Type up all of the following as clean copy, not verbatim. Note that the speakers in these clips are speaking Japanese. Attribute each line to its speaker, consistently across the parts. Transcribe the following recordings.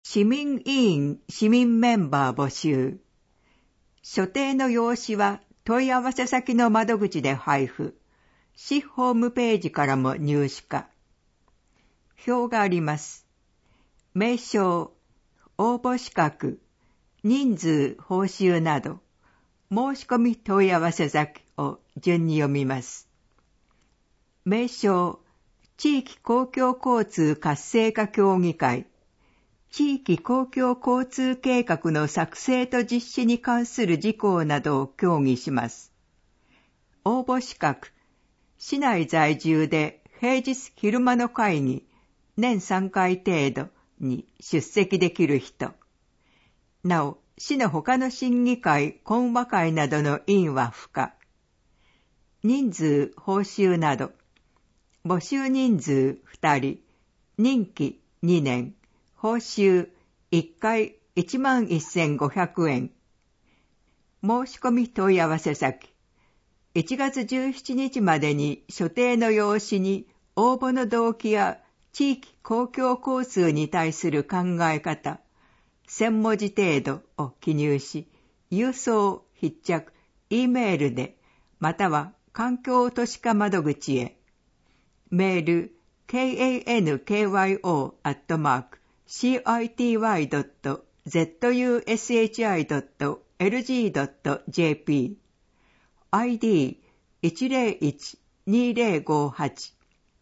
Speaker 1: 市民委員市民メンバー募集。所定の用紙は問い合わせ先の窓口で配布。市ホームページからも入手可。表があります。名称、応募資格、人数、報酬など、申し込み問い合わせ先を順に読みます。名称、地域公共交通活性化協議会、地域公共交通計画の作成と実施に関する事項などを協議します。応募資格、市内在住で平日昼間の会議、年3回程度に出席できる人。なお、市の他の審議会、懇話会などの委員は不可。人数、報酬など。募集人数2人、任期2年、報酬1回11,500円。申し込み問い合わせ先。1月17日までに所定の用紙に応募の動機や地域公共交通に対する考え方、1000文字程度を記入し、郵送、筆着、Eメールで、または環境都市課窓口へ。メール、kankyo.city.zushi.lg.jp ID 101-2058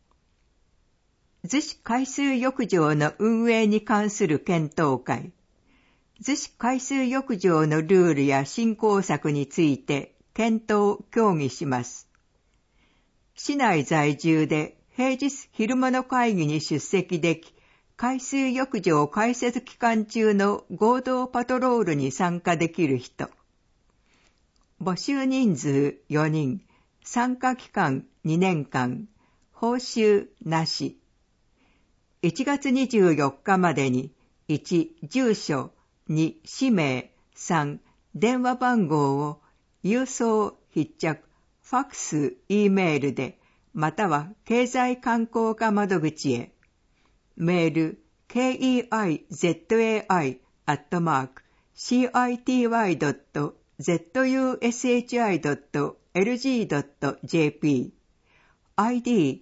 Speaker 1: 逗子海水浴場の運営に関する検討会。逗子海水浴場のルールや振興策について検討・協議します。市内在住で平日昼間の会議に出席でき、海水浴場開設期間中の合同パトロールに参加できる人。募集人数4人、参加期間2年間、報酬なし。1月24日までに、1、住所、2、氏名、3、電話番号を郵送、筆着、ファックス、Eメールで、または経済観光課窓口へ。メール、keizai.city.zushi.lg.jp ID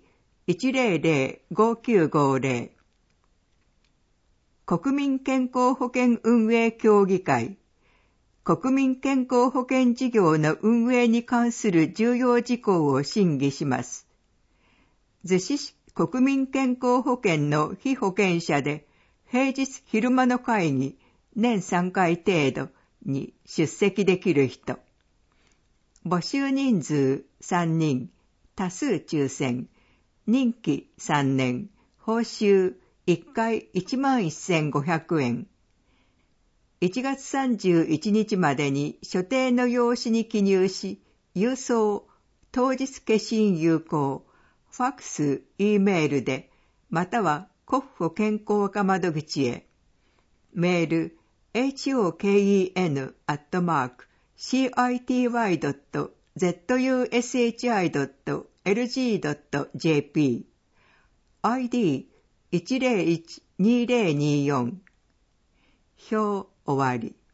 Speaker 1: 100-5950国民健康保険運営協議会国民健康保険事業の運営に関する重要事項を審議します。逗子市国民健康保険の被保険者で平日昼間の会議年3回程度に出席できる人。募集人数3人、多数抽選、任期3年、報酬1回11,500円。1月31日までに所定の用紙に記入し、郵送、当日消印有効、ファックス、Eメールで、または国保健康課窓口へ。メール、hoken.city.zushi.lg.jp ID 101-2024表終わり。